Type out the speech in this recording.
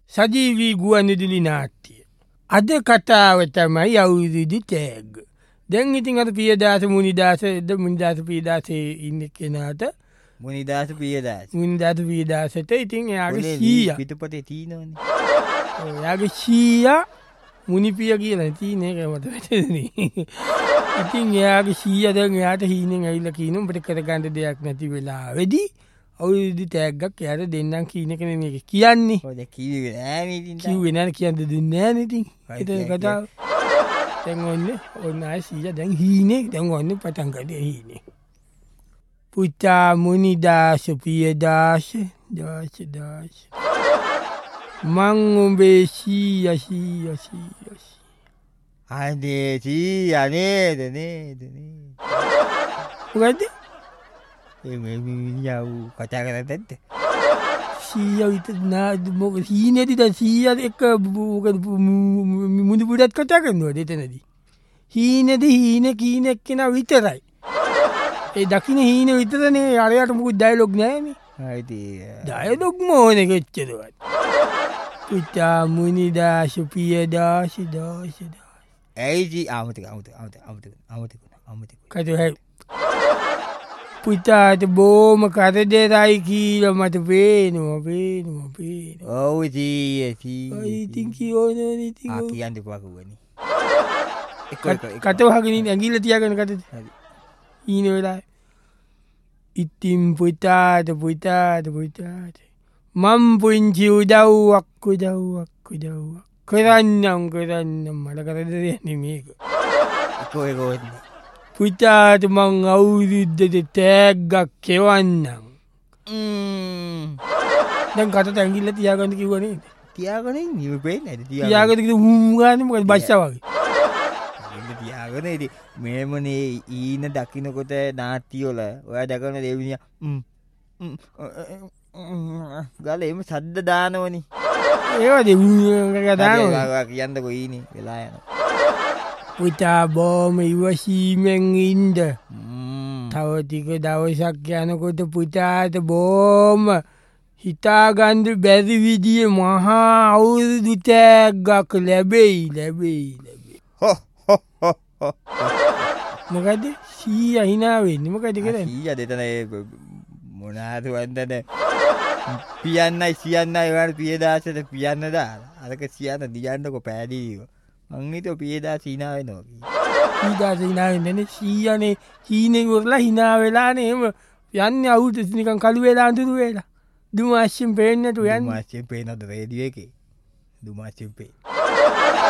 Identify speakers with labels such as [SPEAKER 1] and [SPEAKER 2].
[SPEAKER 1] සජීවී ගුවන්විදුලි නාට්‍ය. අද කතාව තමයි අවුරුදු තෑග්ග. දැන් ඉතින් අර පියදාස මුනිදාස පියදාසේ ඉන්න කෙනාට
[SPEAKER 2] මුනිදාස පියදාස
[SPEAKER 1] පියදාසට ඉතින් එයාගේ සීයා
[SPEAKER 2] පිටපතේ තියෙනවනේ.
[SPEAKER 1] එයාගේ සීයා මුනිපිය කියලා තියෙන එක මට වැටහෙන්නේ. ඉතින් එයාගේ සීයා දැන් එයාට හීනෙන් ඇවිල්ලා කියනවා උඹට කරගන්න දෙයක් නැති වෙලාවෙදී අවුරුදු තෑග්ගක් එයාට දෙන්නම් කියන එක නෙමෙයි කියන්නේ.
[SPEAKER 2] ඔය කිව්වේ නෑනේ ඉතින්.
[SPEAKER 1] කිව්වේ නෑ කියන්න දුන්නේ නෑනේ ඉතින්. ඒක කතාව. දැන් ඔන්න ආයි සීයා දැන් හීනේ දැන් ඔන්න පටන් ගන්නේ හීනේ. පුතා මුනිදාස පියදාස දාස මං උඹේ සීයා
[SPEAKER 2] අනේ සීයා නේද
[SPEAKER 1] මොකද්ද
[SPEAKER 2] මේ මිනිහා කතා කරන්නේ නැද්ද?
[SPEAKER 1] සීයා විතර නාද මොකද හීනේදී දැන් සීයා එක්ක මොකද මුදු පුඩත් කතා කරනවද එතනදී? හීනේදී හීනේ කීන එක්කෙනා විතරයි. ඒ දකින්න හීනේ විතරනේ අරයට මොකද ඩයලොග් නැහැනේ. ඩයලොග් මොනේ කෙච්චරවත්. පුතා මුනිදාස පියදාස
[SPEAKER 2] ඇයි ආමතික
[SPEAKER 1] කටුයි පුතාට බෝම කරදරයි කියලා මට පේනවා.
[SPEAKER 2] ඔව් සීයා
[SPEAKER 1] ඉතින් කියෝනේ ඉතින්
[SPEAKER 2] කියන්න එපා කිව්වනේ.
[SPEAKER 1] කට වහගෙන ඇඟිල්ල තියාගෙන කටද ඊන වෙලාවේ ඉතින් පුතාට මම් පුංචි උදව්වක් කරන්නම් මට කරදරයක් නෙමේක. පුතාට මං අවුරුද්දට තෑග්ගක් කෙවන්නම්. දැන් කටට ඇඟිල්ල තියාගන්න කිව්ව නේද?
[SPEAKER 2] තියාගෙන ඉන්නේ පේන්නේ නැද්ද?
[SPEAKER 1] තියාගෙන කිව්ව හුම්ගානේ මොකද බස්සා වගේ.
[SPEAKER 2] තියාගෙන ඉතින් මේමනේ ඊන දකින්නකොට නාට්‍ය වල ඔයා දකන දෙවිනියා ගාල එම සද්ද දානවනේ. ඒවා දානවා කියන්නකෝ ඊනේ වෙලා යනවා. පුතා බොම ඉවසීමෙන් ඉන්න. තව ටික දවසක් යනකොට පුතාට බොම හිතාගන්න බැරි විදිහේ මහා අවුරුදු තෑග්ගක් ලැබෙයි. මොකද සීයා hina වෙන්නේ මොකද කරන්නේ? සීයා දෙතන මොනාද වන්දන පියන්නයි වල පියදාසට පියන්න දාලා. අරක සියන්න දියන්නකො පෑදීව. මං හිතුව පියදාස hina වෙනවා කියලා. පියදාස hina වෙන්නේ සීයානේ හීනේ වරලා hina වෙලානේ එහෙම යන්නේ අවුරුදු නිකන් කළු වෙලා අඳුරු වෙලා. දුමාෂෙන් පේන්නේ නැතු යන්නේ. දුමාෂෙන් පේනද රේඩියෝ එකේ? දුමාෂෙන් පේ.